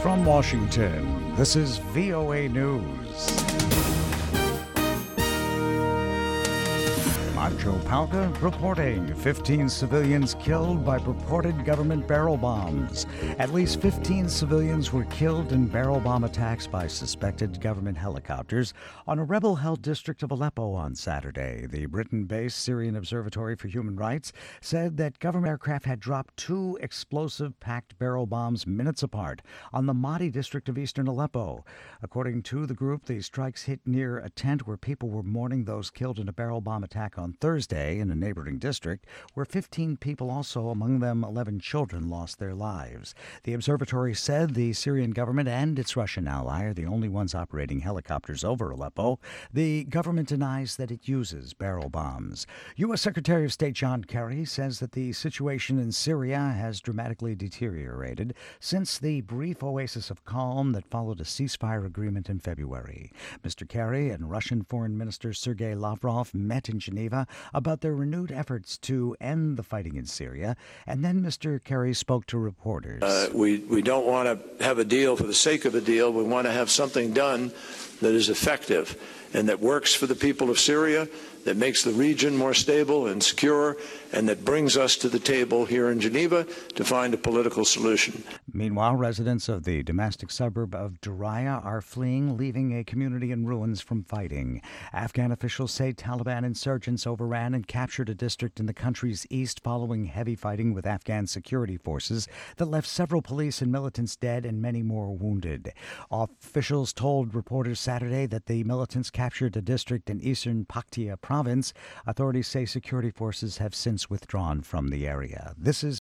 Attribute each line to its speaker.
Speaker 1: From Washington, this is VOA News. I'm Joe Palca reporting 15 civilians killed by purported government barrel bombs. At least 15 civilians were killed in barrel bomb attacks by suspected government helicopters on a rebel-held district of Aleppo on Saturday. The Britain-based Syrian Observatory for Human Rights said that government aircraft had dropped two explosive-packed barrel bombs minutes apart on the Mahdi district of eastern Aleppo. According to the group, the strikes hit near a tent where people were mourning those killed in a barrel bomb attack on Thursday in a neighboring district, where 15 people, also among them 11 children, lost their lives. The observatory said the Syrian government and its Russian ally are the only ones operating helicopters over Aleppo. The government denies that it uses barrel bombs. U.S. Secretary of State John Kerry says that the situation in Syria has dramatically deteriorated since the brief oasis of calm that followed a ceasefire agreement in February. Mr. Kerry and Russian Foreign Minister Sergei Lavrov met in Geneva about their renewed efforts to end the fighting in Syria, and then Mr. Kerry spoke to reporters.
Speaker 2: We don't want to have a deal for the sake of a deal. We want to have something done that is effective and that works for the people of Syria, that makes the region more stable and secure, and that brings us to the table here in Geneva to find a political solution.
Speaker 1: Meanwhile, residents of the domestic suburb of Daraya are fleeing, leaving a community in ruins from fighting. Afghan officials say Taliban insurgents overran and captured a district in the country's east following heavy fighting with Afghan security forces that left several police and militants dead and many more wounded. Officials told reporters Saturday that the militants captured a district in eastern Paktia province. Authorities say security forces have since withdrawn from the area. This is